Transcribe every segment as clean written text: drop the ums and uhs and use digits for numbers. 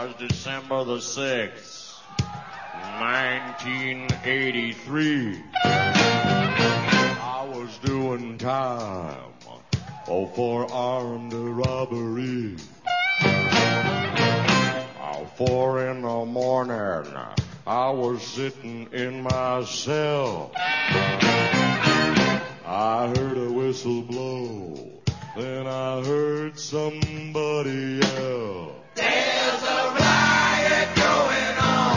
was December the 6th, 1983. I was doing time for armed robbery. 4 in the morning, I was sitting in my cell. I heard a whistle blow, then I heard somebody yell. There's a riot going on.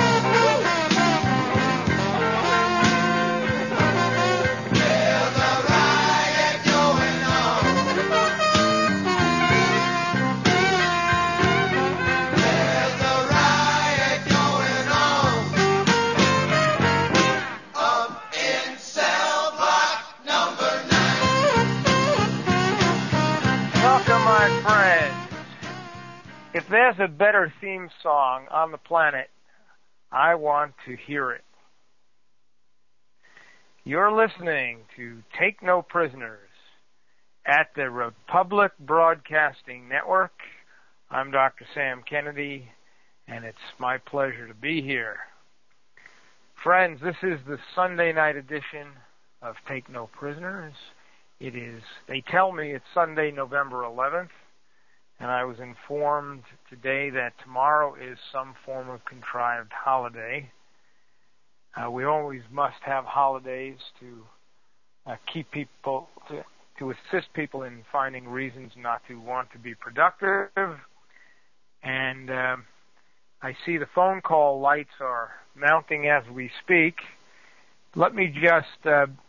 There's a riot going on. There's a riot going on. Up in cell block number 9. Welcome, my friends. If there's a better theme song on the planet, I want to hear it. You're listening to Take No Prisoners at the Republic Broadcasting Network. I'm Dr. Sam Kennedy, and it's my pleasure to be here. Friends, this is the Sunday night edition of Take No Prisoners. They tell me it's Sunday, November 11th, and I was informed today that tomorrow is some form of contrived holiday. We always must have holidays to keep people, to assist people in finding reasons not to want to be productive. And I see the phone call lights are mounting as we speak. Let me just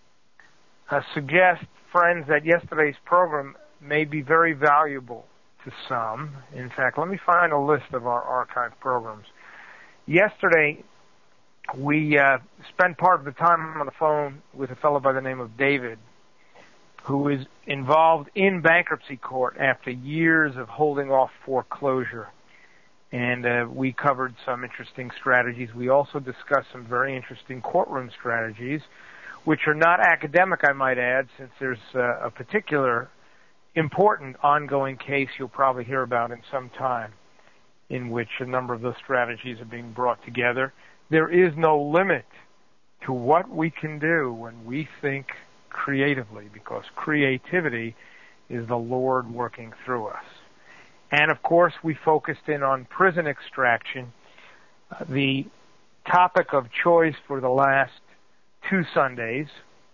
suggest, friends, that yesterday's program may be very valuable to some. In fact, let me find a list of our archived programs. Yesterday, we spent part of the time on the phone with a fellow by the name of David, who is involved in bankruptcy court after years of holding off foreclosure. And we covered some interesting strategies. We also discussed some very interesting courtroom strategies, which are not academic, I might add, since there's a particular important ongoing case you'll probably hear about in some time, in which a number of those strategies are being brought together. There is no limit to what we can do when we think creatively, because creativity is the Lord working through us. And of course, we focused in on prison extraction, the topic of choice for the last 2 Sundays,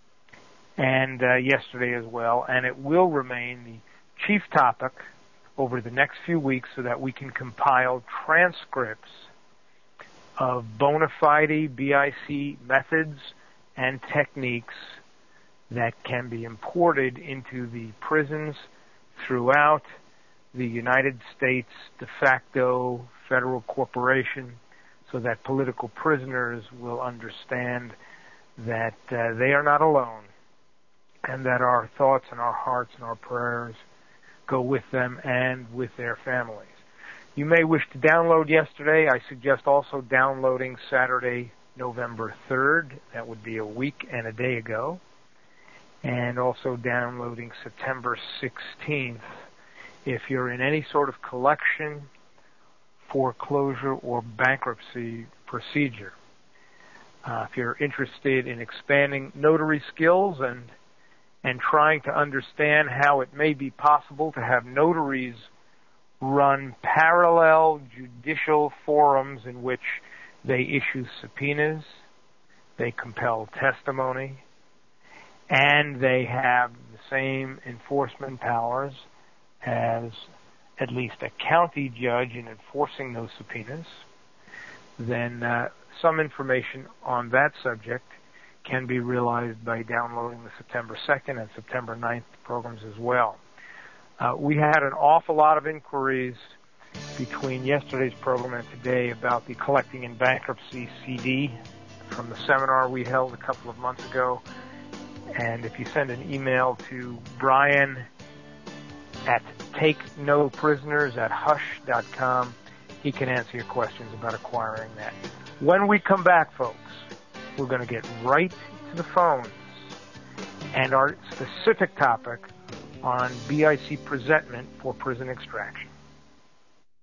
and yesterday as well, and it will remain the chief topic over the next few weeks so that we can compile transcripts of bona fide BIC methods and techniques that can be imported into the prisons throughout the United States de facto federal corporation, so that political prisoners will understand that they are not alone, and that our thoughts and our hearts and our prayers go with them and with their families. You may wish to download yesterday. I suggest also downloading Saturday, November 3rd. That would be a week and a day ago. And also downloading September 16th. If you're in any sort of collection, foreclosure, or bankruptcy procedure. If you're interested in expanding notary skills and trying to understand how it may be possible to have notaries run parallel judicial forums in which they issue subpoenas, they compel testimony, and they have the same enforcement powers as at least a county judge in enforcing those subpoenas, then some information on that subject can be realized by downloading the September 2nd and September 9th programs as well. We had an awful lot of inquiries between yesterday's program and today about the Collecting in Bankruptcy CD from the seminar we held a couple of months ago. And if you send an email to Brian at takenoprisoners@hush.com, he can answer your questions about acquiring that. When we come back, folks, we're going to get right to the phones and our specific topic on BIC presentment for prison extraction.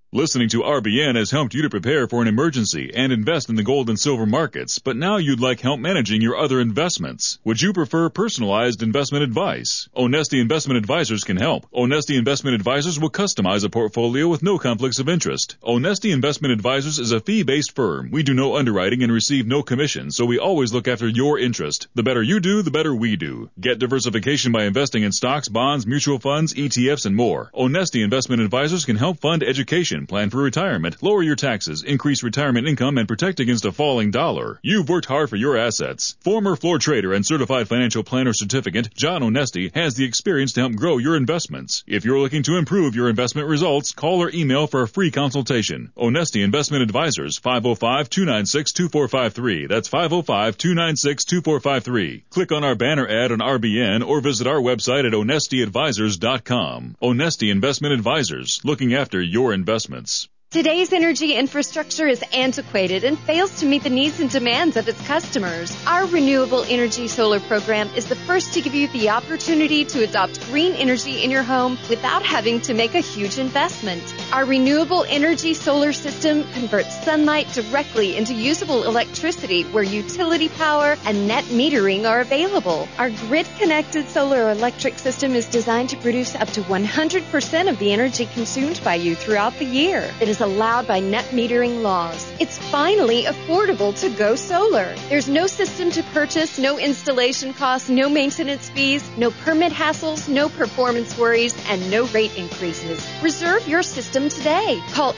Listening to RBN has helped you to prepare for an emergency and invest in the gold and silver markets, but now you'd like help managing your other investments. Would you prefer personalized investment advice? Onesti Investment Advisors can help. Onesti Investment Advisors will customize a portfolio with no conflicts of interest. Onesti Investment Advisors is a fee-based firm. We do no underwriting and receive no commission, so we always look after your interest. The better you do, the better we do. Get diversification by investing in stocks, bonds, mutual funds, ETFs, and more. Onesti Investment Advisors can help fund education, plan for retirement, lower your taxes, increase retirement income, and protect against a falling dollar. You've worked hard for your assets. Former floor trader and certified financial planner certificate, John Onesti, has the experience to help grow your investments. If you're looking to improve your investment results, call or email for a free consultation. Onesti Investment Advisors, 505-296-2453. That's 505-296-2453. Click on our banner ad on RBN or visit our website at onestiadvisors.com. Onesti Investment Advisors, looking after your investments. Today's energy infrastructure is antiquated and fails to meet the needs and demands of its customers. Our Renewable Energy Solar program is the first to give you the opportunity to adopt green energy in your home without having to make a huge investment. Our Renewable Energy Solar system converts sunlight directly into usable electricity where utility power and net metering are available. Our grid-connected solar electric system is designed to produce up to 100% of the energy consumed by you throughout the year. It is allowed by net metering laws. It's finally affordable to go solar. There's no system to purchase, no installation costs, no maintenance fees, no permit hassles, no performance worries, and no rate increases. Reserve your system today. Call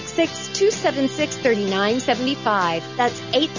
866-276-3975. That's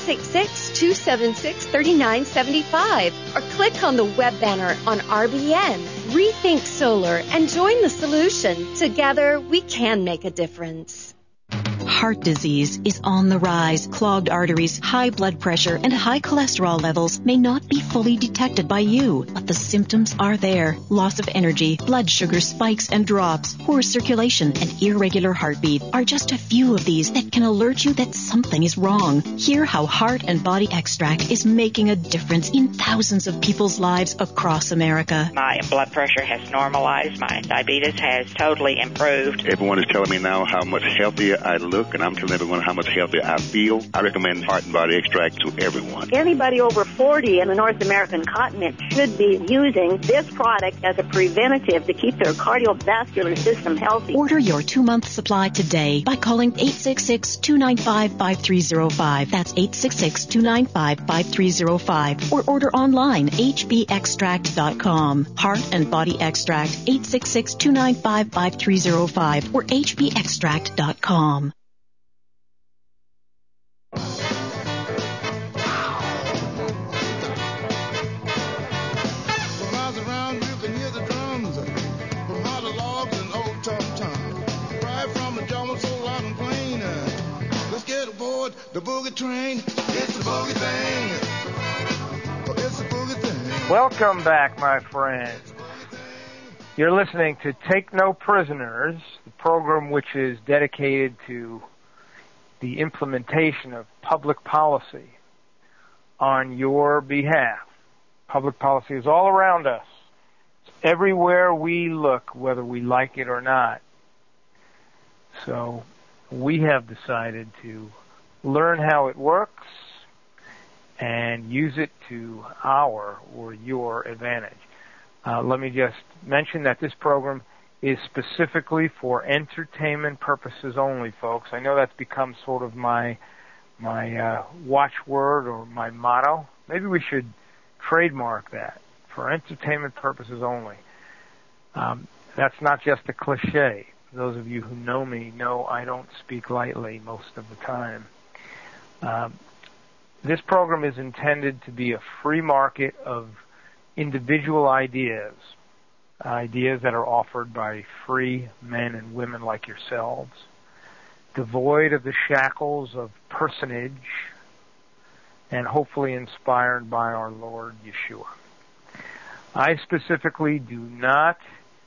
866-276-3975. Or click on the web banner on RBN. Rethink solar and join the solution. Together, we can make a difference. Heart disease is on the rise. Clogged arteries, high blood pressure, and high cholesterol levels may not be fully detected by you, but the symptoms are there. Loss of energy, blood sugar spikes and drops, poor circulation, and irregular heartbeat are just a few of these that can alert you that something is wrong. Hear how Heart and Body Extract is making a difference in thousands of people's lives across America. My blood pressure has normalized. My diabetes has totally improved. Everyone is telling me now how much healthier I look, and I'm telling everyone how much healthier I feel. I recommend Heart and Body Extract to everyone. Anybody over 40 in the North American continent should be using this product as a preventative to keep their cardiovascular system healthy. Order your 2-month supply today by calling 866-295-5305. That's 866-295-5305. Or order online, hbextract.com. Heart and Body Extract, 866-295-5305 or hbextract.com. The boogie train, it's the boogie thing. It's the boogie thing. Welcome back, my friends. You're listening to Take No Prisoners, the program which is dedicated to the implementation of public policy on your behalf. Public policy is all around us. It's everywhere we look, whether we like it or not. So we have decided to learn how it works and use it to our or your advantage. Let me just mention that this program is specifically for entertainment purposes only, folks. I know that's become sort of my watchword or my motto. Maybe we should trademark that, for entertainment purposes only. That's not just a cliche. Those of you who know me know I don't speak lightly most of the time. This program is intended to be a free market of individual ideas that are offered by free men and women like yourselves, devoid of the shackles of personage, and hopefully inspired by our Lord Yeshua. I specifically do not,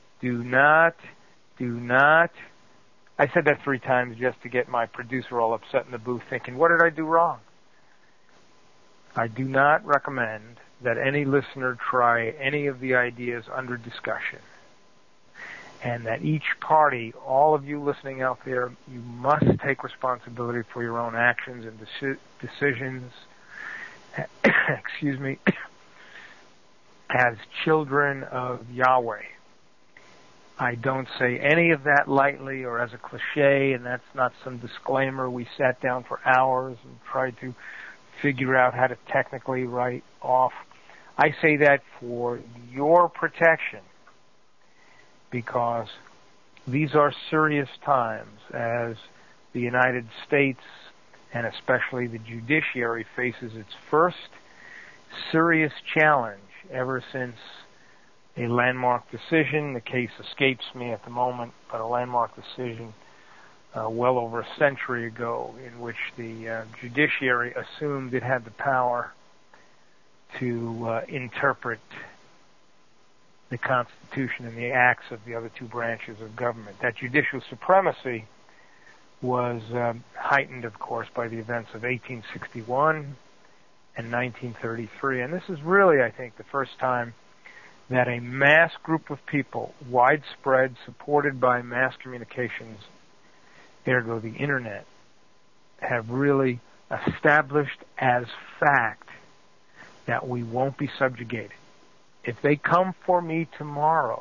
I said that 3 times just to get my producer all upset in the booth thinking, what did I do wrong? I do not recommend that any listener try any of the ideas under discussion. and that each party, all of you listening out there, you must take responsibility for your own actions and decisions, excuse me, as children of Yahweh. I don't say any of that lightly or as a cliche, and that's not some disclaimer we sat down for hours and tried to figure out how to technically write off. I say that for your protection, because these are serious times as the United States and especially the judiciary faces its first serious challenge ever since a landmark decision. The case escapes me at the moment, but a landmark decision well over a century ago in which the judiciary assumed it had the power to interpret the Constitution and the acts of the other two branches of government. That judicial supremacy was heightened, of course, by the events of 1861 and 1933. And this is really, I think, the first time that a mass group of people, widespread, supported by mass communications, ergo the Internet, have really established as fact that we won't be subjugated. If they come for me tomorrow,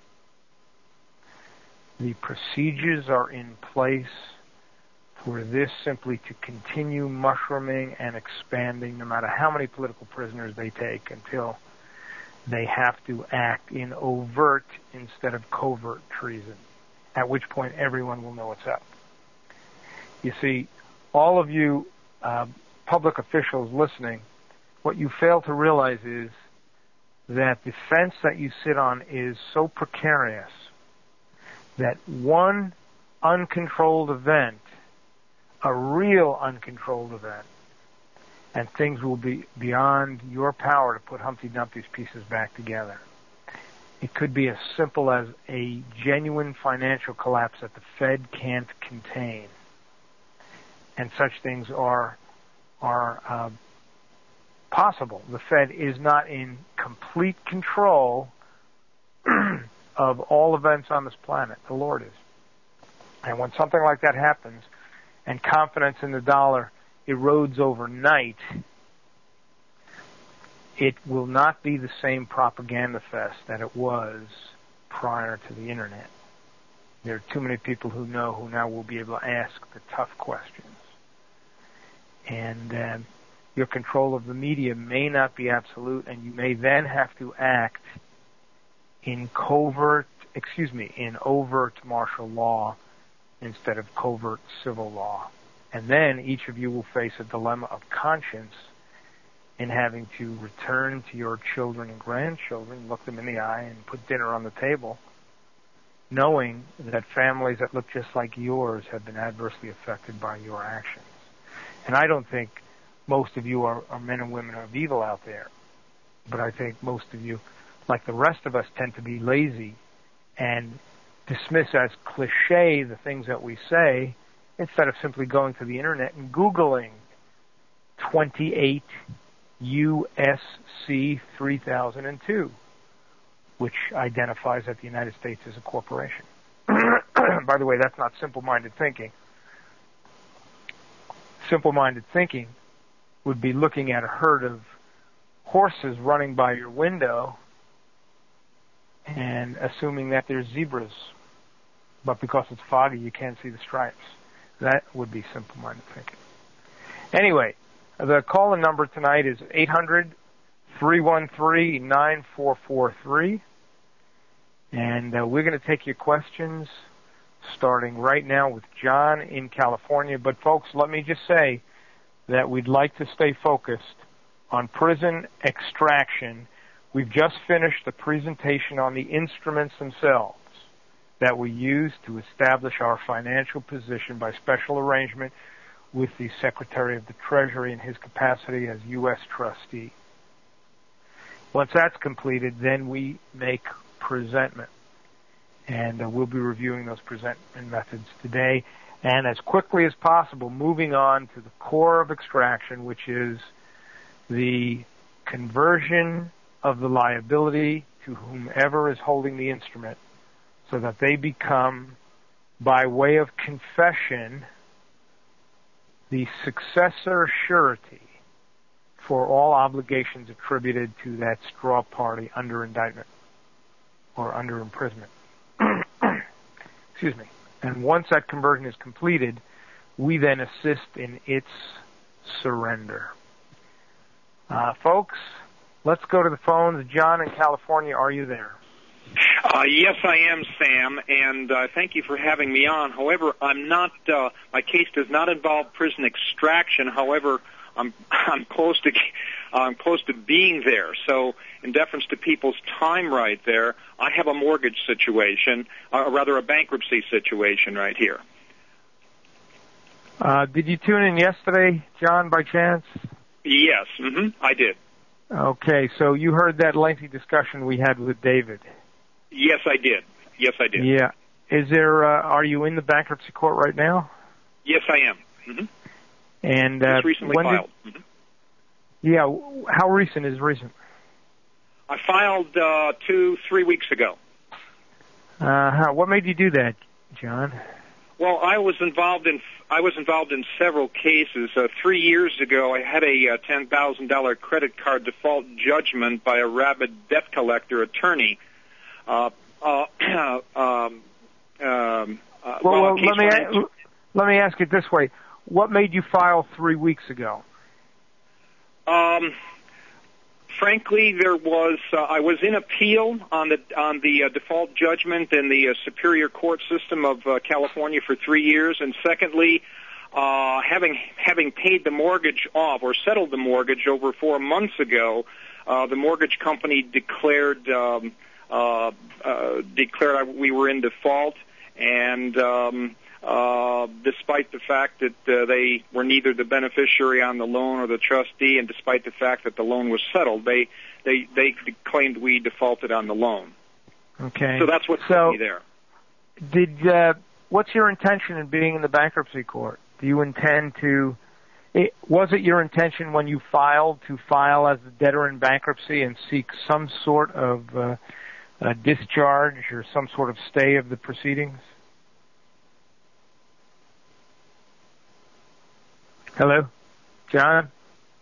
the procedures are in place for this simply to continue mushrooming and expanding, no matter how many political prisoners they take, until they have to act in overt instead of covert treason, at which point everyone will know what's up. You see, all of you public officials listening, what you fail to realize is that the fence that you sit on is so precarious that one uncontrolled event, a real uncontrolled event, and things will be beyond your power to put Humpty Dumpty's pieces back together. It could be as simple as a genuine financial collapse that the Fed can't contain. And such things are possible. The Fed is not in complete control of all events on this planet. The Lord is. And when something like that happens, and confidence in the dollar erodes overnight, it will not be the same propaganda fest that it was prior to the Internet. There are too many people who now will be able to ask the tough questions. And your control of the media may not be absolute, and you may then have to act in overt martial law instead of covert civil law. And then each of you will face a dilemma of conscience in having to return to your children and grandchildren, look them in the eye, and put dinner on the table, knowing that families that look just like yours have been adversely affected by your actions. And I don't think most of you are men and women of evil out there, but I think most of you, like the rest of us, tend to be lazy and dismiss as cliche the things that we say, instead of simply going to the Internet and Googling 28 USC 3002, which identifies that the United States is a corporation. By the way, that's not simple-minded thinking. Simple-minded thinking would be looking at a herd of horses running by your window and assuming that there's zebras, but because it's foggy, you can't see the stripes. That would be simple-minded thinking. Anyway, the call-in number tonight is 800-313-9443, and we're going to take your questions starting right now with John in California. But folks, let me just say that we'd like to stay focused on prison extraction. We've just finished the presentation on the instruments themselves that we use to establish our financial position by special arrangement with the Secretary of the Treasury in his capacity as U.S. trustee. Once that's completed, then we make presentment. And we'll be reviewing those presentment methods today. And as quickly as possible, moving on to the core of extraction, which is the conversion of the liability to whomever is holding the instrument, so that they become, by way of confession, the successor surety for all obligations attributed to that straw party under indictment or under imprisonment. Excuse me. And once that conversion is completed, we then assist in its surrender. Folks, let's go to the phones. John in California, are you there? Yes, I am, Sam, and thank you for having me on. However, I'm not. My case does not involve prison extraction. However, I'm close to being there. So, in deference to people's time right there, I have a mortgage situation, or rather a bankruptcy situation right here. Did you tune in yesterday, John, by chance? Yes, I did. Okay, so you heard that lengthy discussion we had with David. Yes, I did. Yeah. Is there? Are you in the bankruptcy court right now? Yes, I am. And just recently filed. Yeah. How recent is recent? I filed 2-3 weeks ago. What made you do that, John? Well, I was involved in several cases. 3 years ago, I had a $10,000 credit card default judgment by a rabid debt collector attorney. Let me ask it this way: what made you file 3 weeks ago? Frankly, I was in appeal on the default judgment in the Superior Court system of California for 3 years, and secondly, having paid the mortgage off or settled the mortgage over 4 months ago, the mortgage company declared we were in default, and despite the fact that they were neither the beneficiary on the loan or the trustee, and despite the fact that the loan was settled, they claimed we defaulted on the loan. Okay. So that's what put me there. What's your intention in being in the bankruptcy court? Do you intend to? Was it your intention when you filed to file as the debtor in bankruptcy and seek some sort of discharge or some sort of stay of the proceedings? Hello? John?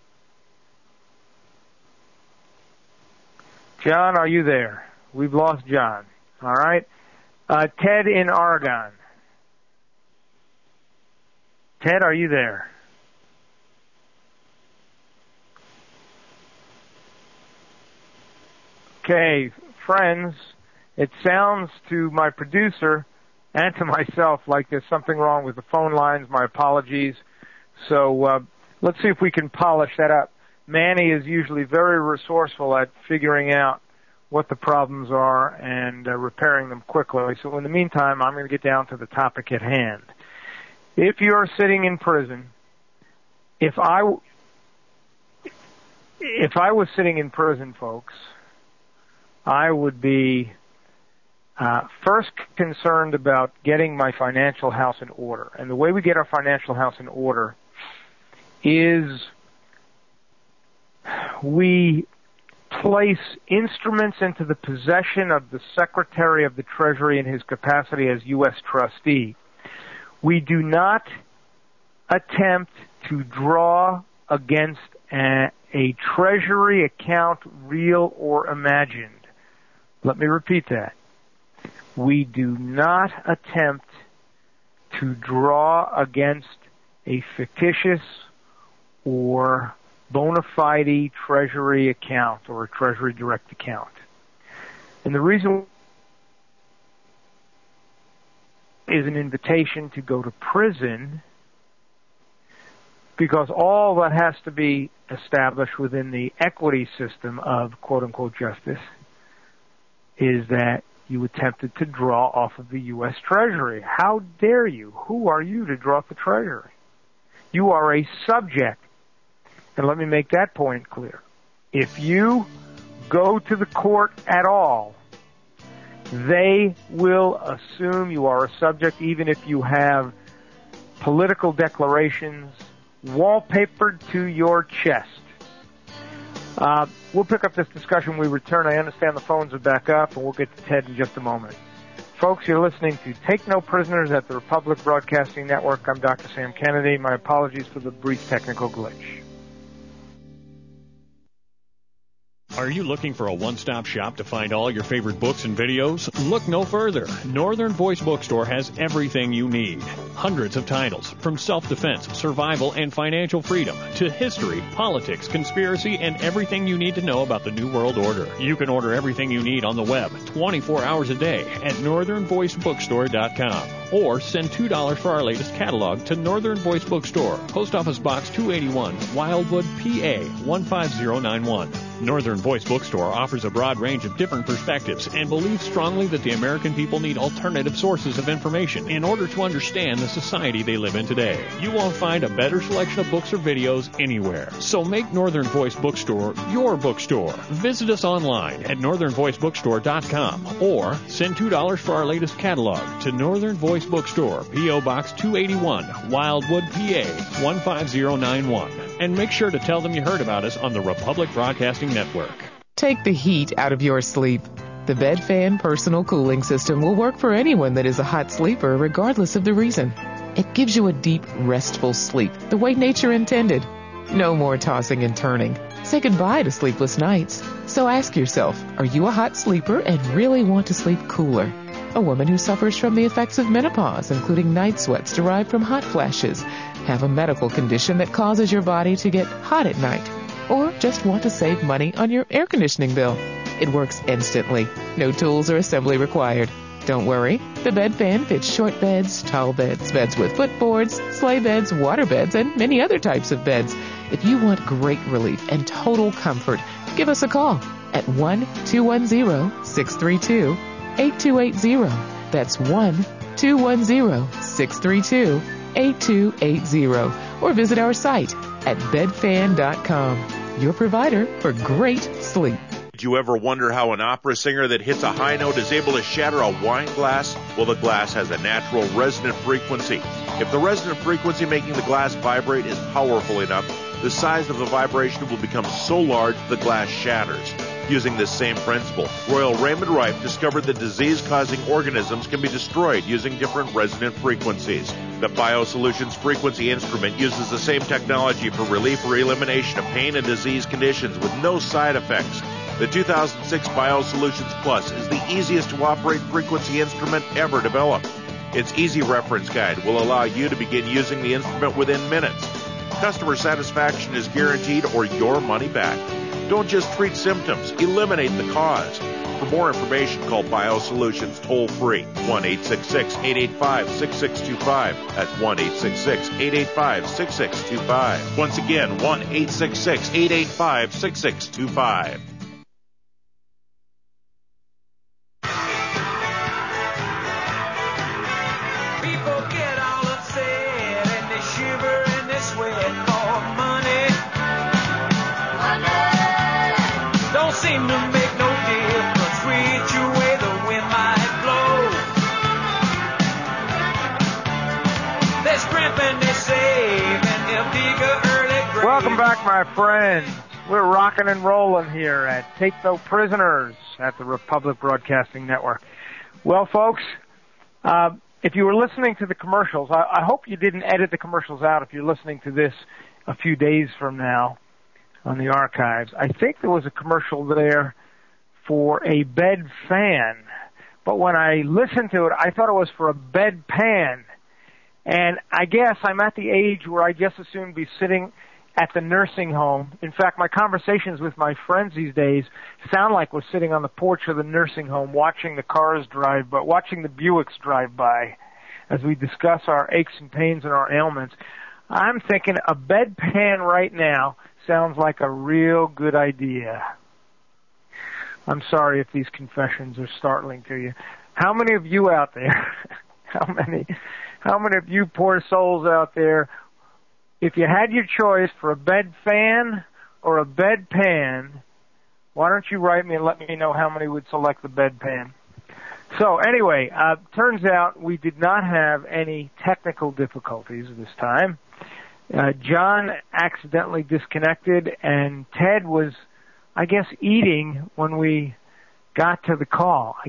John, are you there? We've lost John. All right. Ted in Oregon. Ted, are you there? Okay, friends, it sounds to my producer and to myself like there's something wrong with the phone lines. My apologies. So let's see if we can polish that up. Manny is usually very resourceful at figuring out what the problems are and repairing them quickly. So in the meantime, I'm going to get down to the topic at hand. If you're sitting in prison, if I was sitting in prison, folks, I would be first concerned about getting my financial house in order. And the way we get our financial house in order is we place instruments into the possession of the Secretary of the Treasury in his capacity as U.S. trustee. We do not attempt to draw against a Treasury account, real or imagined. Let me repeat that. We do not attempt to draw against a fictitious or bona fide Treasury account or a Treasury direct account. And the reason is an invitation to go to prison, because all that has to be established within the equity system of quote-unquote justice is that you attempted to draw off of the U.S. Treasury. How dare you? Who are you to draw off the Treasury? You are a subject. And let me make that point clear. If you go to the court at all, they will assume you are a subject, even if you have political declarations wallpapered to your chest. We'll pick up this discussion when we return. I understand the phones are back up, and we'll get to Ted in just a moment. Folks, you're listening to Take No Prisoners at the Republic Broadcasting Network. I'm Dr. Sam Kennedy. My apologies for the brief technical glitch. Are you looking for a one-stop shop to find all your favorite books and videos? Look no further. Northern Voice Bookstore has everything you need. Hundreds of titles, from self-defense, survival, and financial freedom, to history, politics, conspiracy, and everything you need to know about the New World Order. You can order everything you need on the web 24 hours a day at northernvoicebookstore.com. Or send $2 for our latest catalog to Northern Voice Bookstore, Post Office Box 281, Wildwood, PA 15091. Northern Voice Bookstore offers a broad range of different perspectives and believes strongly that the American people need alternative sources of information in order to understand the society they live in today. You won't find a better selection of books or videos anywhere. So make Northern Voice Bookstore your bookstore. Visit us online at northernvoicebookstore.com or send $2 for our latest catalog to Northern Voice Bookstore, P.O. Box 281, Wildwood, PA 15091. And make sure to tell them you heard about us on the Republic Broadcasting Network. Take the heat out of your sleep. The BedFan Personal Cooling System will work for anyone that is a hot sleeper, regardless of the reason. It gives you a deep, restful sleep, the way nature intended. No more tossing and turning. Say goodbye to sleepless nights. So ask yourself, are you a hot sleeper and really want to sleep cooler? A woman who suffers from the effects of menopause, including night sweats derived from hot flashes, have a medical condition that causes your body to get hot at night, or just want to save money on your air conditioning bill. It works instantly. No tools or assembly required. Don't worry. The BedFan fits short beds, tall beds, beds with footboards, sleigh beds, water beds, and many other types of beds. If you want great relief and total comfort, give us a call at 1-210-632-8280. That's 1-210-632-8280. Or visit our site at bedfan.com, your provider for great sleep. Did you ever wonder how an opera singer that hits a high note is able to shatter a wine glass? Well, the glass has a natural resonant frequency. If the resonant frequency making the glass vibrate is powerful enough, the size of the vibration will become so large the glass shatters. Using this same principle, Royal Raymond Rife discovered that disease-causing organisms can be destroyed using different resonant frequencies. The BioSolutions frequency instrument uses the same technology for relief or elimination of pain and disease conditions with no side effects. The 2006 BioSolutions Plus is the easiest to operate frequency instrument ever developed. Its easy reference guide will allow you to begin using the instrument within minutes. Customer satisfaction is guaranteed or your money back. Don't just treat symptoms, eliminate the cause. For more information, call BioSolutions toll-free, 1-866-885-6625. That's 1-866-885-6625. Once again, 1-866-885-6625. Welcome back, my friends. We're rocking and rolling here at Take No Prisoners at the Republic Broadcasting Network. Well, folks, if you were listening to the commercials, I hope you didn't edit the commercials out if you're listening to this a few days from now on the archives. I think there was a commercial there for a bed fan, but when I listened to it, I thought it was for a bed pan. And I guess I'm at the age where I just as soon be sitting at the nursing home. In fact, my conversations with my friends these days sound like we're sitting on the porch of the nursing home watching the cars drive by, watching the Buicks drive by as we discuss our aches and pains and our ailments. I'm thinking a bedpan right now sounds like a real good idea. I'm sorry if these confessions are startling to you. How many of you out there, how many of you poor souls out there, if you had your choice for a bed fan or a bed pan, why don't you write me and let me know how many would select the bed pan? So anyway, turns out we did not have any technical difficulties this time. John accidentally disconnected, and Ted was, I guess, eating when we got to the call. I guess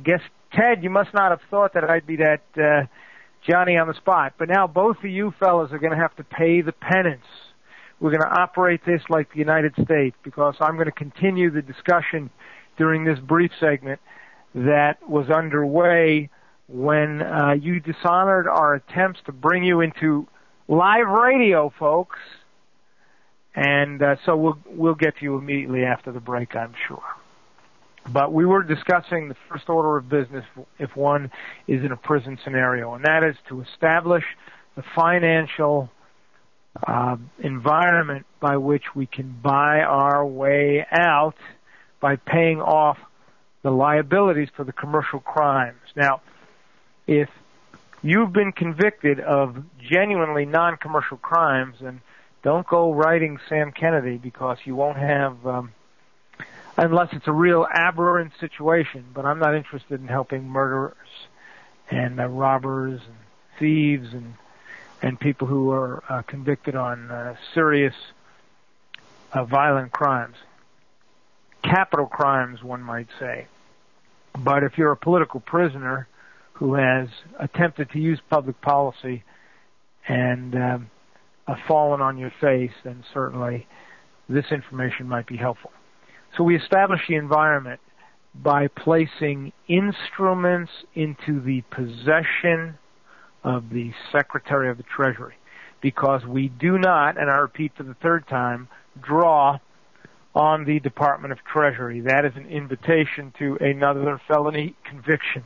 Ted, you must not have thought that I'd be that Johnny on the spot. But now both of you fellas are going to have to pay the penance. We're going to operate this like the United States, because I'm going to continue the discussion during this brief segment that was underway when you dishonored our attempts to bring you into live radio, folks. And so we'll get to you immediately after the break, I'm sure. But we were discussing the first order of business if one is in a prison scenario, and that is to establish the financial environment by which we can buy our way out by paying off the liabilities for the commercial crimes. Now, if you've been convicted of genuinely non-commercial crimes, then don't go writing Sam Kennedy, because you won't have, unless it's a real aberrant situation, but I'm not interested in helping murderers and robbers and thieves and people who are convicted on serious violent crimes. Capital crimes, one might say. But if you're a political prisoner who has attempted to use public policy and fallen on your face, then certainly this information might be helpful. So we establish the environment by placing instruments into the possession of the Secretary of the Treasury, because we do not, and I repeat for the third time, draw on the Department of Treasury. That is an invitation to another felony conviction.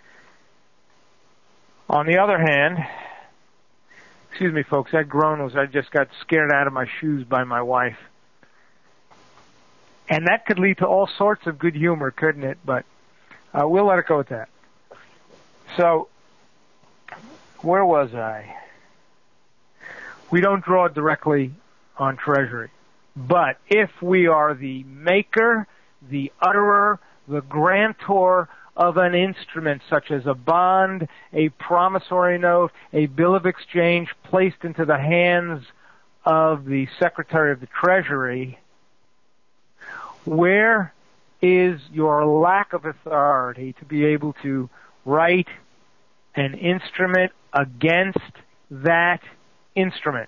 On the other hand, excuse me, folks, that groan was I just got scared out of my shoes by my wife. And that could lead to all sorts of good humor, couldn't it? But we'll let it go with that. So, where was I? We don't draw directly on Treasury. But if we are the maker, the utterer, the grantor of an instrument such as a bond, a promissory note, a bill of exchange placed into the hands of the Secretary of the Treasury, where is your lack of authority to be able to write an instrument against that instrument?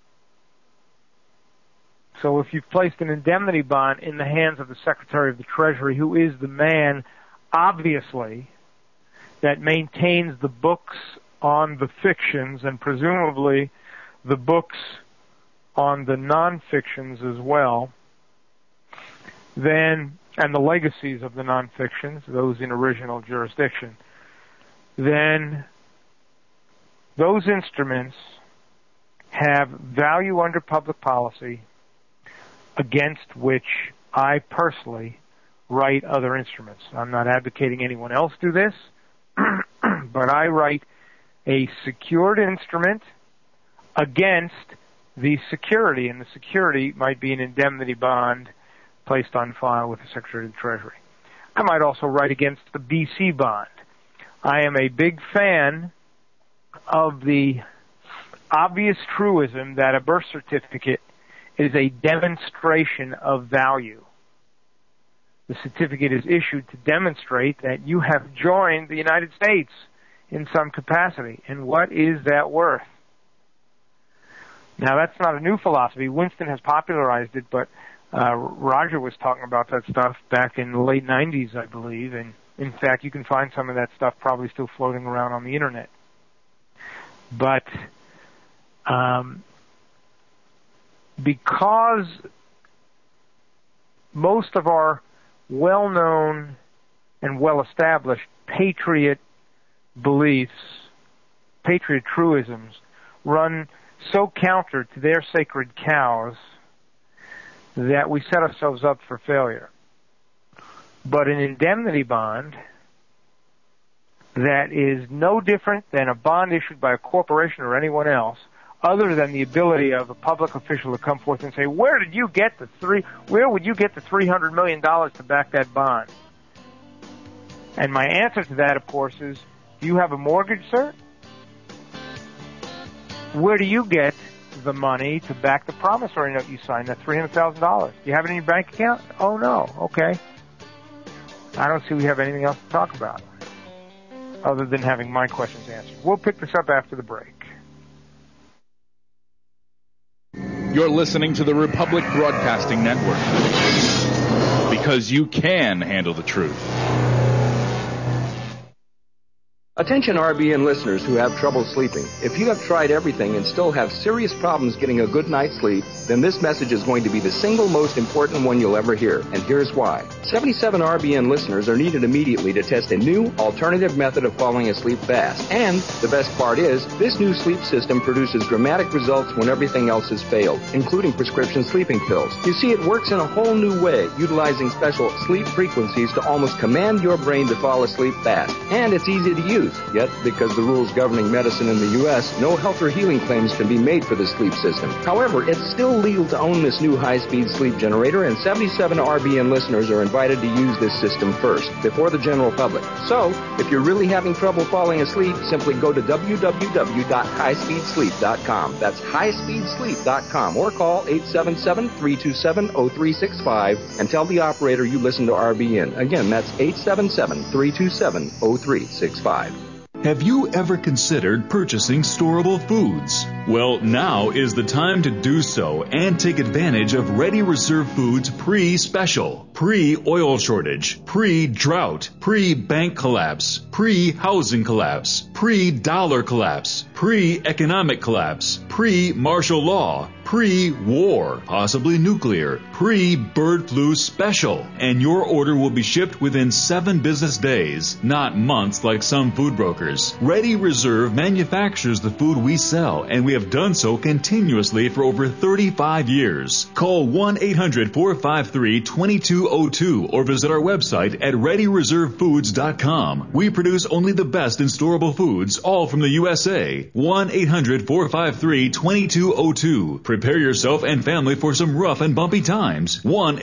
So if you've placed an indemnity bond in the hands of the Secretary of the Treasury, who is the man, obviously, that maintains the books on the fictions and presumably the books on the non-fictions as well, then, and the legacies of the non-fictions, those in original jurisdiction, then those instruments have value under public policy against which I personally write other instruments. I'm not advocating anyone else do this, but I write a secured instrument against the security, and the security might be an indemnity bond placed on file with the Secretary of the Treasury. I might also write against the BC bond. I am a big fan of the obvious truism that a birth certificate is a demonstration of value. The certificate is issued to demonstrate that you have joined the United States in some capacity. And what is that worth? Now, that's not a new philosophy. Winston has popularized it, but Roger was talking about that stuff back in the late 90s, I believe. And, in fact, you can find some of that stuff probably still floating around on the Internet. But because most of our well-known and well-established patriot beliefs, patriot truisms, run so counter to their sacred cows that we set ourselves up for failure. But an indemnity bond that is no different than a bond issued by a corporation or anyone else, other than the ability of a public official to come forth and say, where would you get the $300 million to back that bond? And my answer to that, of course, is, do you have a mortgage, sir? Where do you get the money to back the promissory note you signed, that $300,000? Do you have it in your bank account? Oh, no. Okay. I don't see we have anything else to talk about. other than having my questions answered. We'll pick this up after the break. You're listening to the Republic Broadcasting Network, because you can handle the truth. Attention RBN listeners who have trouble sleeping. If you have tried everything and still have serious problems getting a good night's sleep, then this message is going to be the single most important one you'll ever hear. And here's why. 77 RBN listeners are needed immediately to test a new alternative method of falling asleep fast. And the best part is, this new sleep system produces dramatic results when everything else has failed, including prescription sleeping pills. You see, it works in a whole new way, utilizing special sleep frequencies to almost command your brain to fall asleep fast. And it's easy to use. Yet, because the rules governing medicine in the U.S., no health or healing claims can be made for this sleep system. However, it's still legal to own this new high-speed sleep generator, and 77 RBN listeners are invited to use this system first, before the general public. So, if you're really having trouble falling asleep, simply go to www.highspeedsleep.com. That's highspeedsleep.com, or call 877-327-0365 and tell the operator you listen to RBN. Again, that's 877-327-0365. Have you ever considered purchasing storable foods? Well, now is the time to do so and take advantage of Ready Reserve Foods pre-special, pre-oil shortage, pre-drought, pre-bank collapse, pre-housing collapse, pre-dollar collapse, pre-economic collapse, pre-martial law, pre-war, possibly nuclear, pre-bird flu special. And your order will be shipped within 7 business days, not months like some food brokers. Ready Reserve manufactures the food we sell, and we have done so continuously for over 35 years. Call 1-800-453-2202 or visit our website at ReadyReserveFoods.com. We produce only the best in storable foods, all from the USA. 1-800-453-2202. Prepare yourself and family for some rough and bumpy times.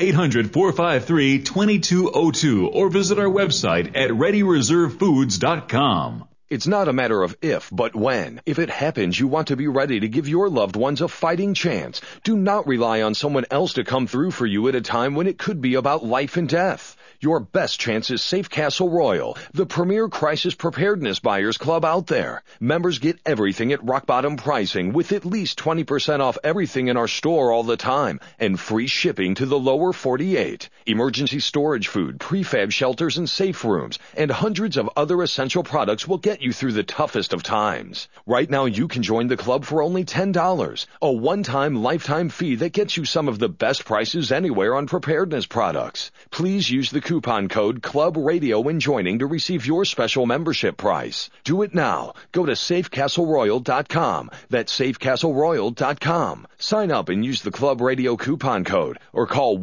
1-800-453-2202 or visit our website at ReadyReserveFoods.com. It's not a matter of if, but when. If it happens, you want to be ready to give your loved ones a fighting chance. Do not rely on someone else to come through for you at a time when it could be about life and death. Your best chance is Safe Castle Royal, the premier crisis preparedness buyers club out there. Members get everything at rock bottom pricing with at least 20% off everything in our store all the time and free shipping to the lower 48. Emergency storage food, prefab shelters and safe rooms, and hundreds of other essential products will get you through the toughest of times. Right now you can join the club for only $10, a one-time lifetime fee that gets you some of the best prices anywhere on preparedness products. Please use the coupon code Club Radio when joining to receive your special membership price. Do it now. Go to SafeCastleRoyal.com. That's SafeCastleRoyal.com. Sign up and use the Club Radio coupon code or call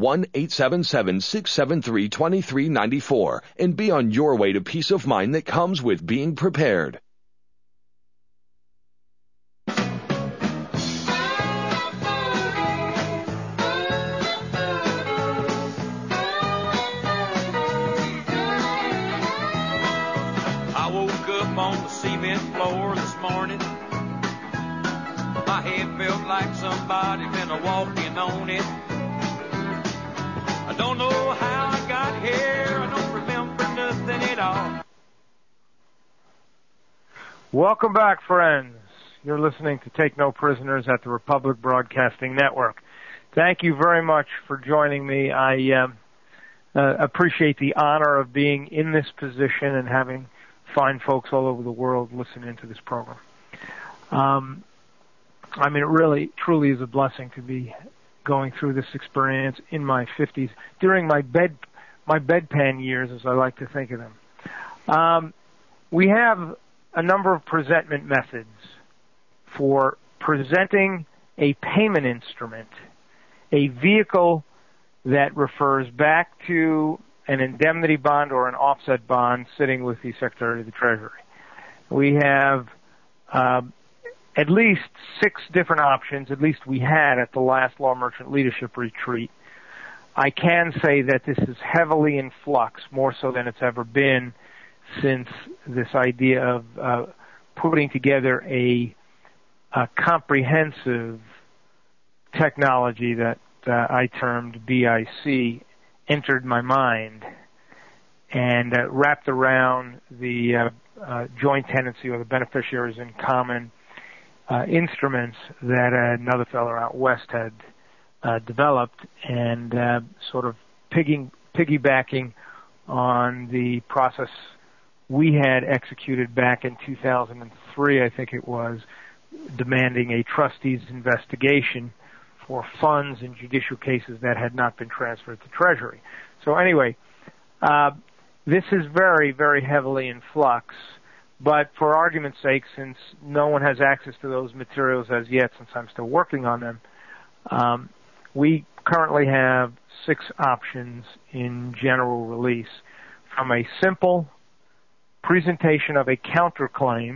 1-877-673-2394 and be on your way to peace of mind that comes with being prepared. On the cement floor this morning, my head felt like somebody been walking on it. I don't know how I got here, I don't remember nothing at all. Welcome back, friends. You're listening to Take No Prisoners at the Republic Broadcasting Network. Thank you very much for joining me. I appreciate the honor of being in this position and having fine folks all over the world listening to this program. I mean, it really, truly is a blessing to be going through this experience in my 50s, during my bedpan years, as I like to think of them. We have a number of presentment methods for presenting a payment instrument, a vehicle that refers back to an indemnity bond or an offset bond sitting with the Secretary of the Treasury. We have at least 6 different options, at least we had at the last Law Merchant Leadership Retreat. I can say that this is heavily in flux, more so than it's ever been, since this idea of putting together a comprehensive technology that I termed BIC entered my mind and wrapped around the joint tenancy or the beneficiaries in common instruments that another fellow out west had developed, and sort of piggybacking on the process we had executed back in 2003, I think it was, demanding a trustee's investigation for funds in judicial cases that had not been transferred to Treasury. So anyway, this is very, very heavily in flux, but for argument's sake, since no one has access to those materials as yet, since I'm still working on them, we currently have 6 options in general release, from a simple presentation of a counterclaim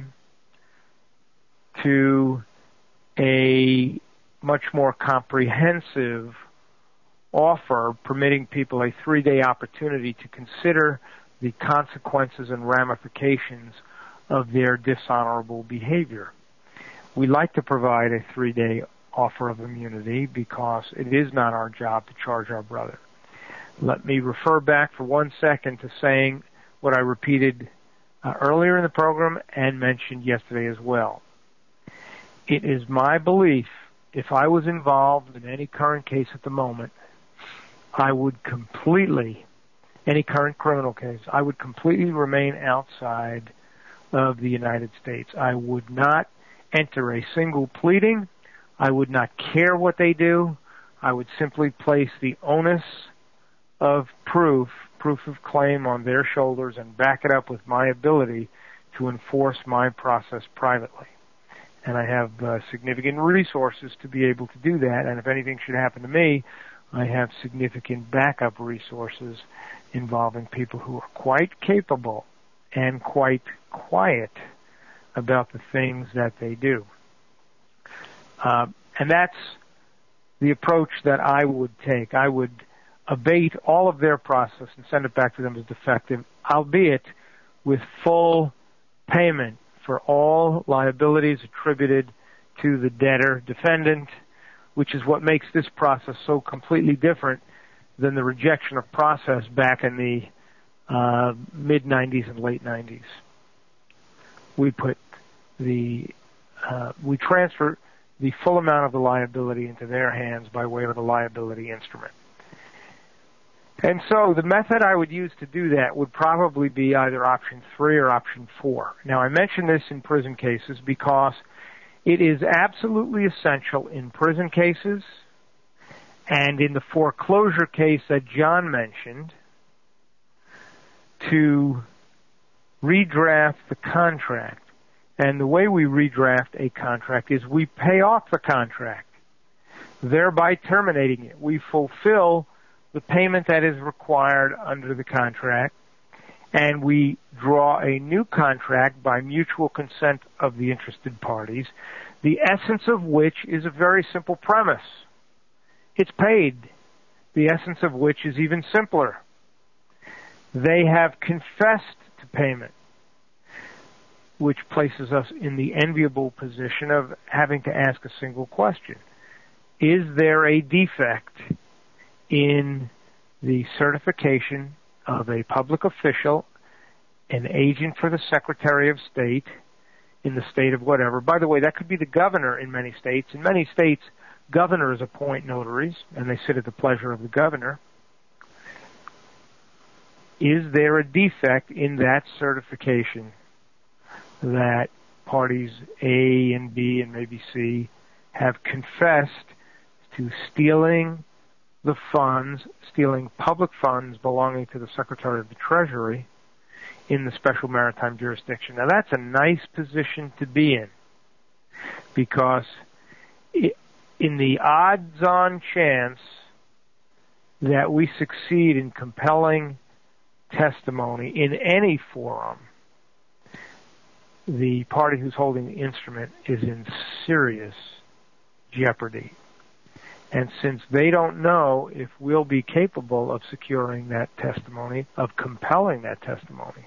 to a much more comprehensive offer permitting people a 3-day opportunity to consider the consequences and ramifications of their dishonorable behavior. We like to provide a 3-day offer of immunity because it is not our job to charge our brother. Let me refer back for 1 second to saying what I repeated earlier in the program and mentioned yesterday as well. It is my belief, if I was involved in any current case at the moment, I would completely, any current criminal case, I would completely remain outside of the United States. I would not enter a single pleading. I would not care what they do. I would simply place the onus of proof of claim on their shoulders and back it up with my ability to enforce my process privately. And I have significant resources to be able to do that, and if anything should happen to me, I have significant backup resources involving people who are quite capable and quite quiet about the things that they do. And that's the approach that I would take. I would abate all of their process and send it back to them as defective, albeit with full payment for all liabilities attributed to the debtor defendant, which is what makes this process so completely different than the rejection of process back in the mid-90s and late 90s. We transfer the full amount of the liability into their hands by way of a liability instrument. And so the method I would use to do that would probably be either option 3 or option 4. Now, I mention this in prison cases because it is absolutely essential in prison cases and in the foreclosure case that John mentioned to redraft the contract. And the way we redraft a contract is we pay off the contract, thereby terminating it. We fulfill the payment that is required under the contract, and we draw a new contract by mutual consent of the interested parties, the essence of which is a very simple premise. It's paid. The essence of which is even simpler. They have confessed to payment, which places us in the enviable position of having to ask a single question. Is there a defect in the certification of a public official, an agent for the Secretary of State in the state of whatever? By the way, that could be the governor in many states. In many states, governors appoint notaries, and they sit at the pleasure of the governor. Is there a defect in that certification that parties A and B and maybe C have confessed to stealing the funds, stealing public funds belonging to the Secretary of the Treasury in the special maritime jurisdiction? Now, that's a nice position to be in, because in the odds-on chance that we succeed in compelling testimony in any forum, the party who's holding the instrument is in serious jeopardy. And since they don't know if we'll be capable of securing that testimony, of compelling that testimony,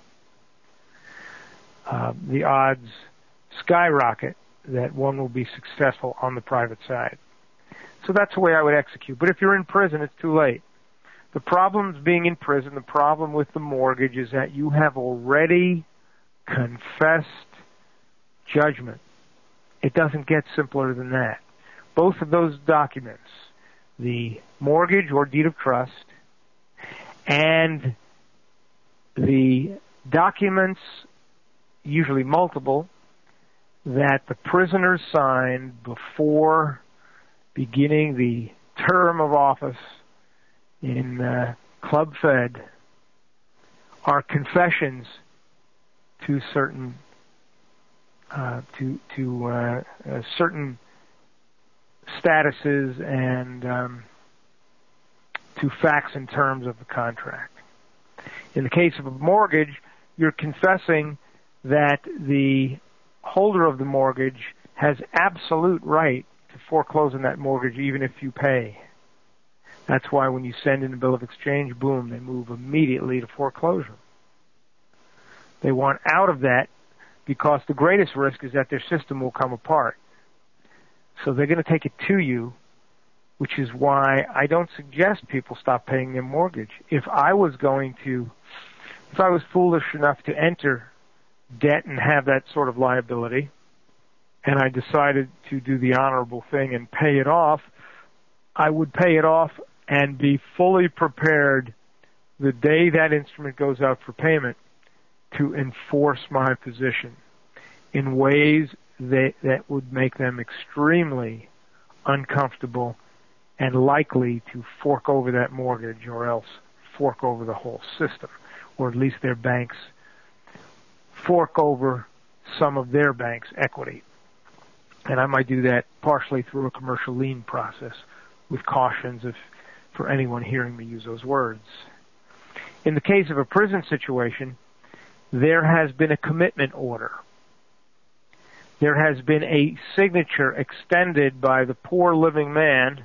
the odds skyrocket that one will be successful on the private side. So that's the way I would execute. But if you're in prison, it's too late. The problems being in prison, the problem with the mortgage is that you have already confessed judgment. It doesn't get simpler than that. Both of those documents, the mortgage or deed of trust and the documents, usually multiple, that the prisoner signed before beginning the term of office in Club Fed, are confessions to certain certain statuses and to facts and terms of the contract. In the case of a mortgage, you're confessing that the holder of the mortgage has absolute right to foreclose on that mortgage even if you pay. That's why when you send in a bill of exchange, boom, they move immediately to foreclosure. They want out of that because the greatest risk is that their system will come apart. So they're going to take it to you, which is why I don't suggest people stop paying their mortgage. If I was foolish enough to enter debt and have that sort of liability, and I decided to do the honorable thing and pay it off, I would pay it off and be fully prepared the day that instrument goes out for payment to enforce my position in ways that would make them extremely uncomfortable and likely to fork over that mortgage or else fork over the whole system, or at least their banks fork over some of their bank's equity. And I might do that partially through a commercial lien process with cautions for anyone hearing me use those words. In the case of a prison situation, there has been a commitment order. There has been a signature extended by the poor living man,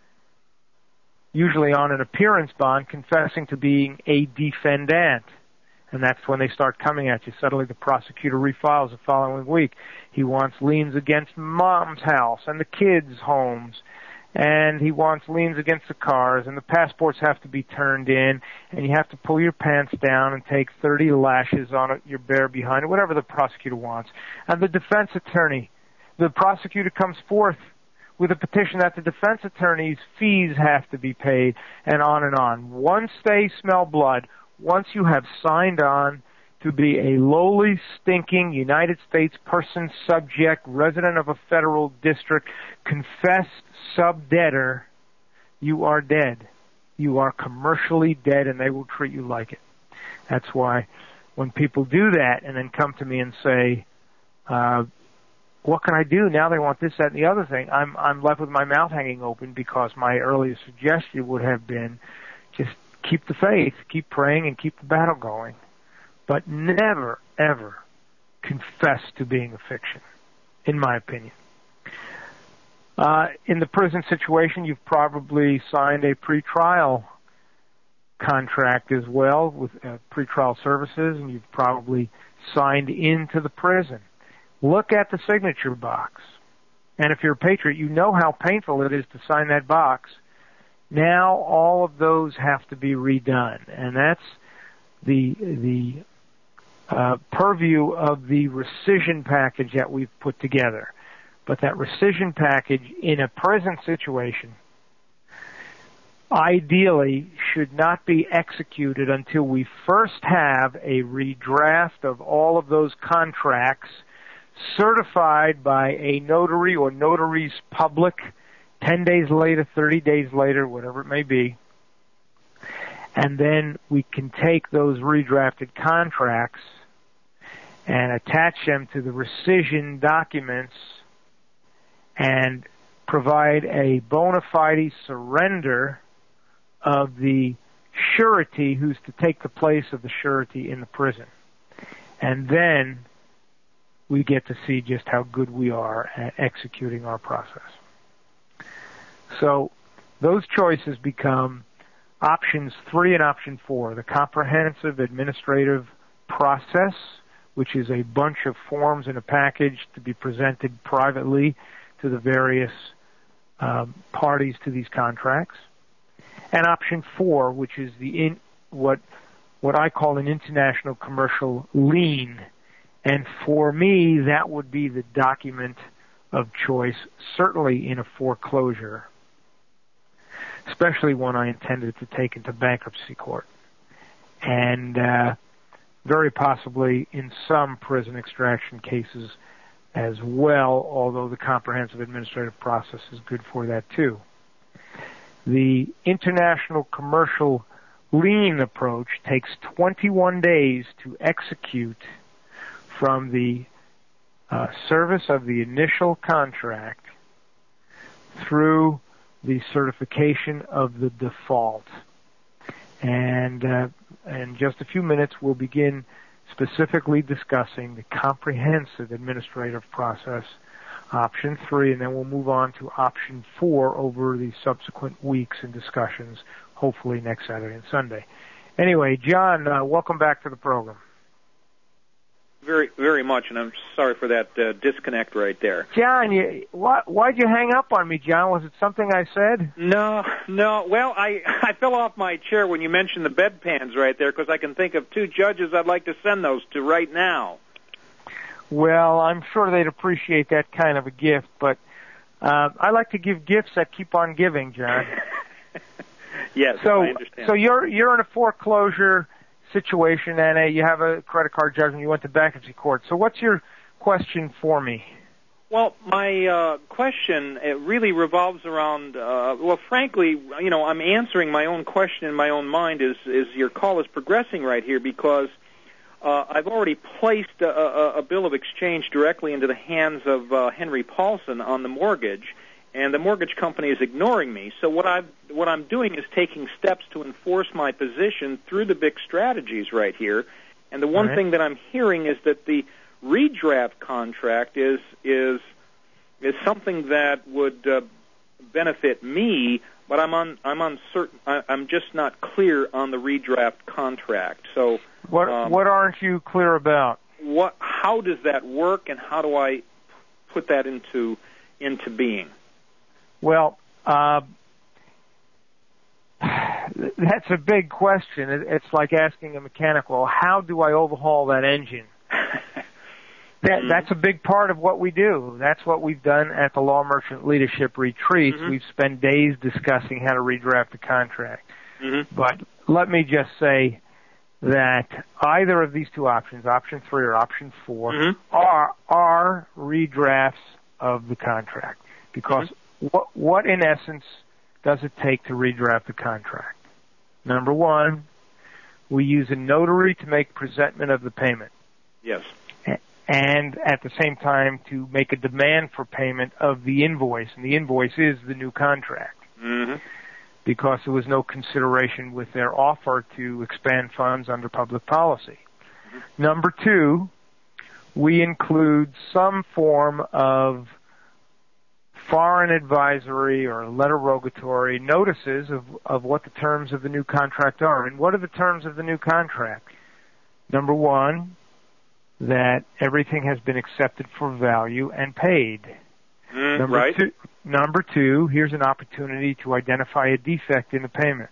usually on an appearance bond, confessing to being a defendant. And that's when they start coming at you. Suddenly the prosecutor refiles the following week. He wants liens against mom's house and the kids' homes. And he wants liens against the cars, and the passports have to be turned in, and you have to pull your pants down and take 30 lashes on your bare behind, whatever the prosecutor wants. And the defense attorney, the prosecutor comes forth with a petition that the defense attorney's fees have to be paid, and on and on. Once they smell blood, once you have signed on to be a lowly, stinking United States person, subject, resident of a federal district, confessed sub-debtor, you are dead. You are commercially dead, and they will treat you like it. That's why when people do that and then come to me and say, what can I do? Now they want this, that, and the other thing. I'm left with my mouth hanging open because my earlier suggestion would have been just keep the faith, keep praying, and keep the battle going. But never, ever confess to being a fiction, in my opinion. In the prison situation, you've probably signed a pretrial contract as well with pretrial services, and you've probably signed into the prison. Look at the signature box. And if you're a patriot, you know how painful it is to sign that box. Now all of those have to be redone, and that's the purview of the rescission package that we've put together. But that rescission package in a prison situation ideally should not be executed until we first have a redraft of all of those contracts certified by a notary or notaries public 10 days later, 30 days later, whatever it may be. And then we can take those redrafted contracts and attach them to the rescission documents and provide a bona fide surrender of the surety who's to take the place of the surety in the prison. And then we get to see just how good we are at executing our process. So those choices become options 3 and option 4, the comprehensive administrative process, which is a bunch of forms in a package to be presented privately to the various parties to these contracts, and option 4, which is what I call an international commercial lien, And for me, that would be the document of choice, certainly in a foreclosure, especially one I intended to take into bankruptcy court. And very possibly in some prison extraction cases as well, although the comprehensive administrative process is good for that too. The international commercial lien approach takes 21 days to execute from the service of the initial contract through the certification of the default. And in just a few minutes, we'll begin specifically discussing the comprehensive administrative process, option 3, and then we'll move on to option 4 over the subsequent weeks and discussions, hopefully next Saturday and Sunday. Anyway, John, welcome back to the program. Very, very much, and I'm sorry for that disconnect right there. John, why'd you hang up on me, John? Was it something I said? No. Well, I fell off my chair when you mentioned the bedpans right there, because I can think of 2 judges I'd like to send those to right now. Well, I'm sure they'd appreciate that kind of a gift, but I like to give gifts that keep on giving, John. Yes, so, I understand. So you're in a foreclosure situation, and you have a credit card judgment. You went to bankruptcy court. So what's your question for me? Well, my question, it really revolves around, frankly, I'm answering my own question in my own mind as your call is progressing right here, because I've already placed a bill of exchange directly into the hands of Henry Paulson on the mortgage, and the mortgage company is ignoring me. So what I'm doing is taking steps to enforce my position through the BIC strategies right here. And the one thing that I'm hearing is that the redraft contract is something that would benefit me, but I'm uncertain. I'm just not clear on the redraft contract. So what aren't you clear about? How does that work, and how do I put that into being? Well, that's a big question. It's like asking a mechanic, well, how do I overhaul that engine? That's a big part of what we do. That's what we've done at the Law Merchant Leadership Retreats. Mm-hmm. We've spent days discussing how to redraft the contract. Mm-hmm. But let me just say that either of these 2 options, option 3 or option 4, mm-hmm. are redrafts of the contract. Because what in essence does it take to redraft the contract? Number 1, we use a notary to make presentment of the payment. Yes. And at the same time to make a demand for payment of the invoice. And the invoice is the new contract. Mm-hmm. Because there was no consideration with their offer to expand funds under public policy. Mm-hmm. Number 2, we include some form of foreign advisory or letter rogatory notices of what the terms of the new contract are. And what are the terms of the new contract? Number 1, that everything has been accepted for value and paid. Number 2, here's an opportunity to identify a defect in the payment.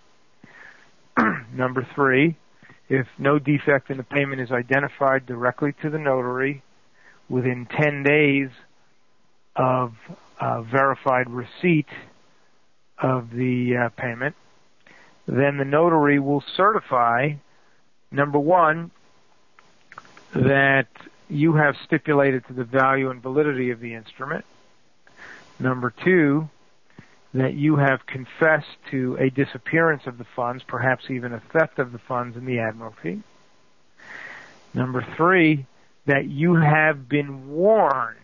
Number 3, if no defect in the payment is identified directly to the notary within 10 days of verified receipt of the payment, then the notary will certify, number 1, that you have stipulated to the value and validity of the instrument. Number 2, that you have confessed to a disappearance of the funds, perhaps even a theft of the funds in the Admiralty. Number 3, that you have been warned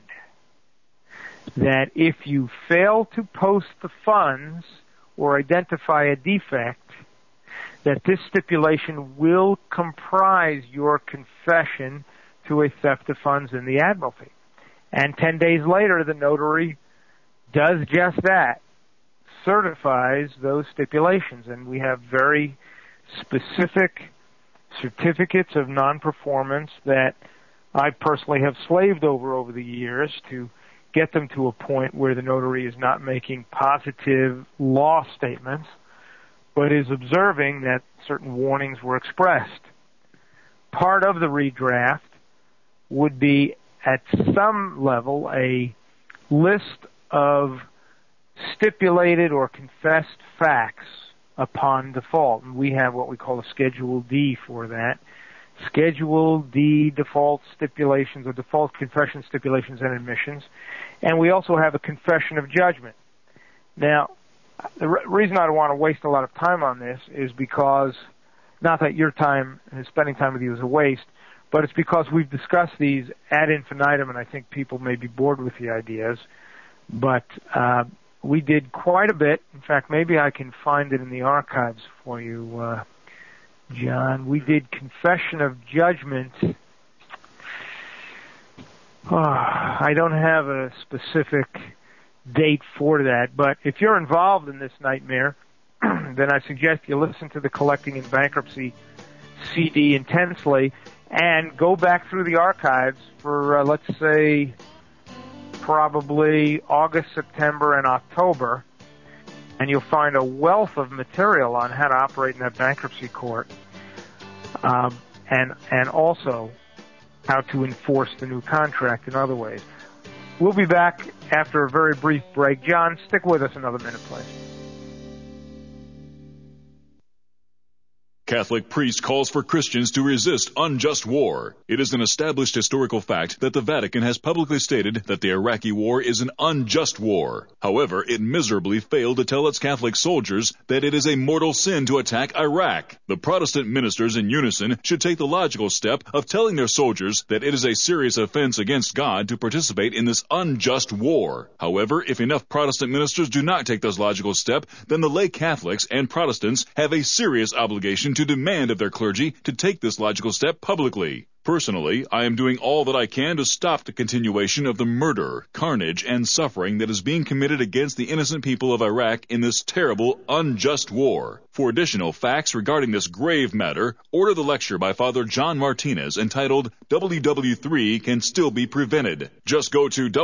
that if you fail to post the funds or identify a defect, that this stipulation will comprise your confession to a theft of funds in the Admiralty. And 10 days later, the notary does just that, certifies those stipulations. And we have very specific certificates of non-performance that I personally have slaved over the years to get them to a point where the notary is not making positive law statements, but is observing that certain warnings were expressed. Part of the redraft would be at some level a list of stipulated or confessed facts upon default. And we have what we call a Schedule D for that. Schedule D default stipulations or default confession stipulations and admissions. And we also have a confession of judgment. Now, the reason I don't want to waste a lot of time on this is because, not that your time and spending time with you is a waste, but it's because we've discussed these ad infinitum, and I think people may be bored with the ideas. But we did quite a bit. In fact, maybe I can find it in the archives for you, John. We did confession of judgment. I don't have a specific date for that, but if you're involved in this nightmare, then I suggest you listen to the Collecting in Bankruptcy CD intensely and go back through the archives for, let's say, probably August, September, and October, and you'll find a wealth of material on how to operate in that bankruptcy court, and also how to enforce the new contract in other ways. We'll be back after a very brief break. John, stick with us another minute, please. Catholic priest calls for Christians to resist unjust war. It is an established historical fact that the Vatican has publicly stated that the Iraqi war is an unjust war. However, it miserably failed to tell its Catholic soldiers that it is a mortal sin to attack Iraq. The Protestant ministers in unison should take the logical step of telling their soldiers that it is a serious offense against God to participate in this unjust war. However, if enough Protestant ministers do not take this logical step, then the lay Catholics and Protestants have a serious obligation to demand of their clergy to take this logical step publicly. Personally, I am doing all that I can to stop the continuation of the murder, carnage, and suffering that is being committed against the innocent people of Iraq in this terrible, unjust war. For additional facts regarding this grave matter, order the lecture by Father John Martinez entitled WW3 Can Still Be Prevented. Just go to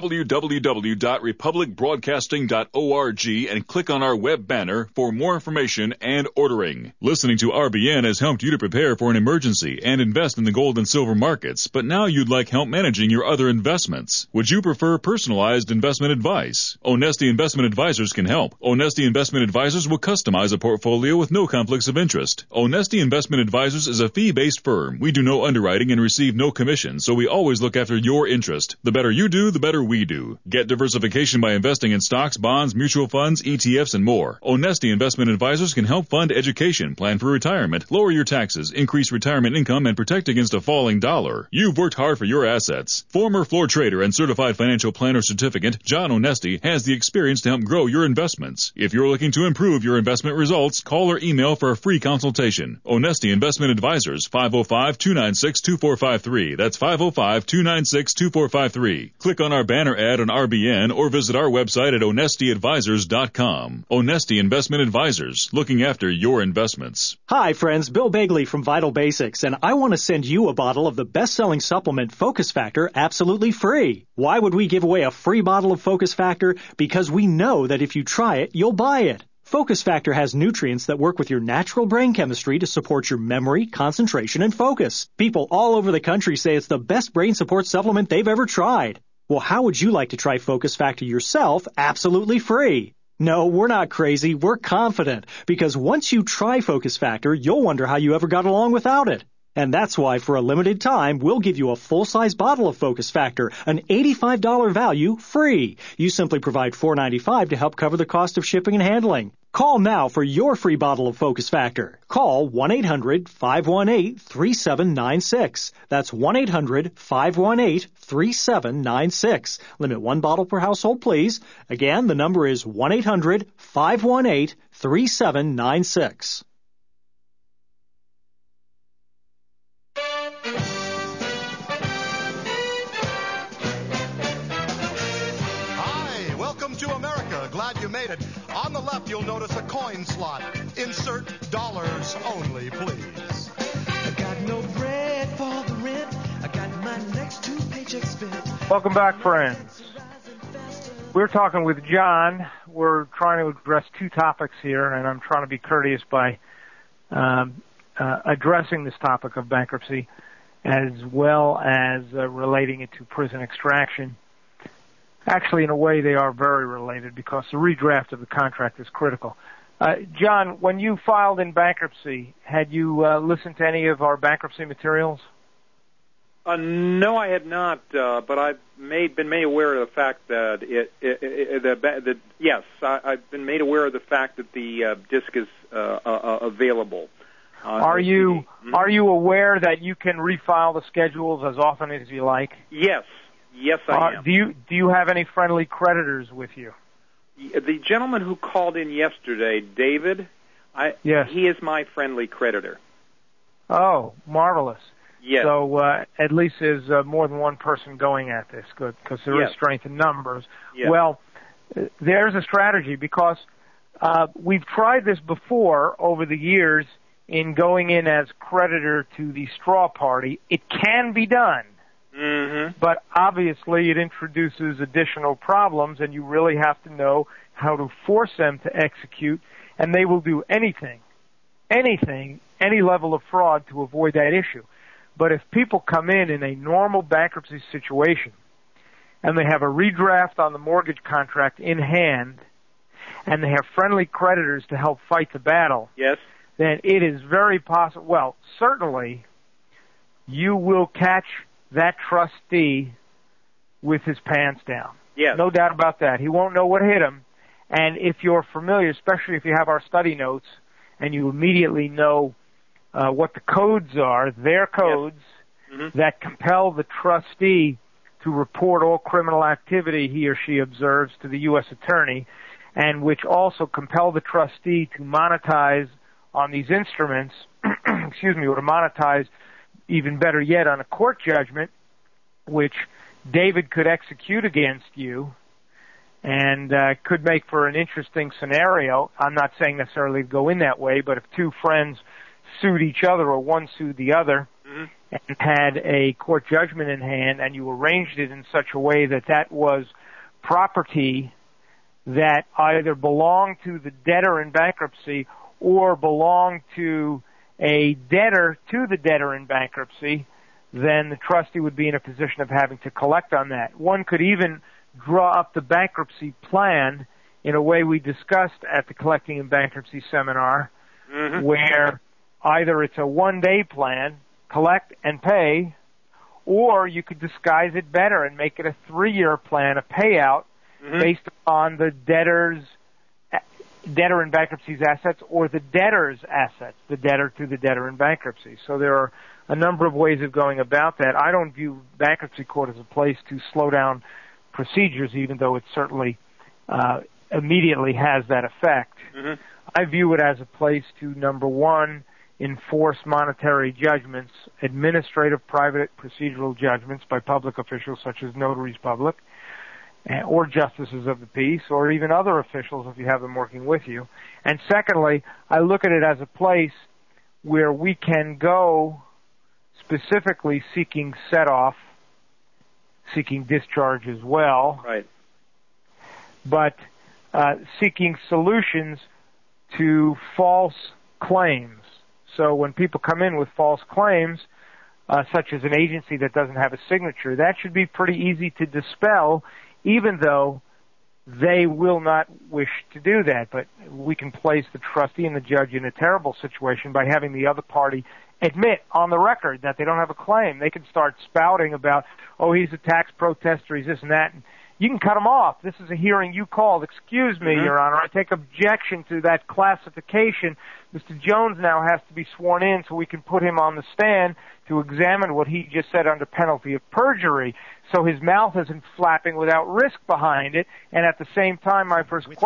www.republicbroadcasting.org and click on our web banner for more information and ordering. Listening to RBN has helped you to prepare for an emergency and invest in the gold and silver markets, but now you'd like help managing your other investments. Would you prefer personalized investment advice? Onesti Investment Advisors can help. Onesti Investment Advisors will customize a portfolio with no conflicts of interest. Onesti Investment Advisors is a fee-based firm. We do no underwriting and receive no commission, so we always look after your interest. The better you do, the better we do. Get diversification by investing in stocks, bonds, mutual funds, ETFs, and more. Onesti Investment Advisors can help fund education, plan for retirement, lower your taxes, increase retirement income, and protect against a falling dollar. You've worked hard for your assets. Former floor trader and certified financial planner certificate John Onesti has the experience to help grow your investments. If you're looking to improve your investment results, call or email for a free consultation. Onesti Investment Advisors, 505-296-2453. That's 505-296-2453. Click on our banner ad on RBN or visit our website at onestiadvisors.com. Onesti Investment Advisors, looking after your investments. Hi friends, Bill Bagley from Vital Basics, and I want to send you a bottle of the best-selling supplement Focus Factor absolutely free. Why would we give away a free bottle of Focus Factor? Because we know that if you try it, you'll buy it. Focus Factor has nutrients that work with your natural brain chemistry to support your memory, concentration, and focus. People all over the country say it's the best brain support supplement they've ever tried. Well, how would you like to try Focus Factor yourself absolutely free? No, we're not crazy. We're confident. Because once you try Focus Factor, you'll wonder how you ever got along without it. And that's why, for a limited time, we'll give you a full-size bottle of Focus Factor, an $85 value, free. You simply provide $4.95 to help cover the cost of shipping and handling. Call now for your free bottle of Focus Factor. Call 1-800-518-3796. That's 1-800-518-3796. Limit one bottle per household, please. Again, the number is 1-800-518-3796. To America, glad you made it. On the left, you'll notice a coin slot. Insert dollars only, please. I got no bread for the rent. I got my next 2 paychecks spent. Welcome back, friends. We're talking with John. We're trying to address 2 topics here, and I'm trying to be courteous by addressing this topic of bankruptcy. as well as relating it to prison extraction. Actually, in a way, they are very related because the redraft of the contract is critical. John, when you filed in bankruptcy, had you listened to any of our bankruptcy materials? No, I had not, but I've been made aware of the fact that I've been made aware of the fact that the disc is available. Are you aware that you can refile the schedules as often as you like? Yes, I am. Do you have any friendly creditors with you? The gentleman who called in yesterday, David, yes, he is my friendly creditor. Oh, marvelous. Yes. So at least there's more than one person going at this, good, because there is strength in numbers. Yes. Well, there's a strategy because we've tried this before over the years in going in as creditor to the straw party. It can be done. Mm-hmm. But obviously it introduces additional problems, and you really have to know how to force them to execute, and they will do anything, any level of fraud to avoid that issue. But if people come in a normal bankruptcy situation, and they have a redraft on the mortgage contract in hand, and they have friendly creditors to help fight the battle, yes, then it is very possible, well, certainly, you will catch that trustee with his pants down. Yes. No doubt about that. He won't know what hit him. And if you're familiar, especially if you have our study notes, and you immediately know what the codes are, their codes, that compel the trustee to report all criminal activity he or she observes to the U.S. attorney, and which also compel the trustee to monetize on these instruments, or to monetize even better yet on a court judgment, which David could execute against you and could make for an interesting scenario. I'm not saying necessarily to go in that way, but if two friends sued each other or one sued the other and had a court judgment in hand, and you arranged it in such a way that that was property that either belonged to the debtor in bankruptcy or belonged to a debtor to the debtor in bankruptcy, then the trustee would be in a position of having to collect on that. One could even draw up the bankruptcy plan in a way we discussed at the Collecting in Bankruptcy seminar, where either it's a one-day plan, collect and pay, or you could disguise it better and make it a 3-year plan, a payout based on the debtor in bankruptcy's assets or the debtor's assets, the debtor to the debtor in bankruptcy. So there are a number of ways of going about that. I don't view bankruptcy court as a place to slow down procedures, even though it certainly immediately has that effect. I view it as a place to, number one, enforce monetary judgments, administrative, private, procedural judgments by public officials such as notaries public, or justices of the peace, or even other officials if you have them working with you. And secondly, I look at it as a place where we can go specifically seeking set-off, seeking discharge as well, but seeking solutions to false claims. So when people come in with false claims, such as an agency that doesn't have a signature, that should be pretty easy to dispel, even though they will not wish to do that. But we can place the trustee and the judge in a terrible situation by having the other party admit on the record that they don't have a claim. They can start spouting about, oh, he's a tax protester, he's this and that. And you can cut them off. This is a hearing you called. Excuse me, Your Honor, I take objection to that classification. Mr. Jones now has to be sworn in so we can put him on the stand to examine what he just said under penalty of perjury. So his mouth isn't flapping without risk behind it. And at the same time, my first question